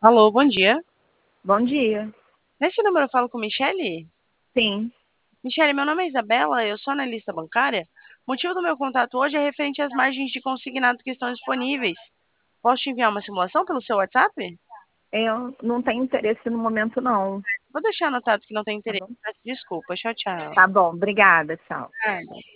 Alô, bom dia. Bom dia. Nesse número eu falo com Michele? Sim. Michele, meu nome é Isabela, eu sou analista bancária. O motivo do meu contato hoje é referente às margens de consignado que estão disponíveis. Posso te enviar uma simulação pelo seu WhatsApp? Eu não tenho interesse no momento, não. Vou deixar anotado que não tem Tá interesse. bom? Peço desculpa. Tchau, tchau. Tá bom, obrigada, tchau. Nada.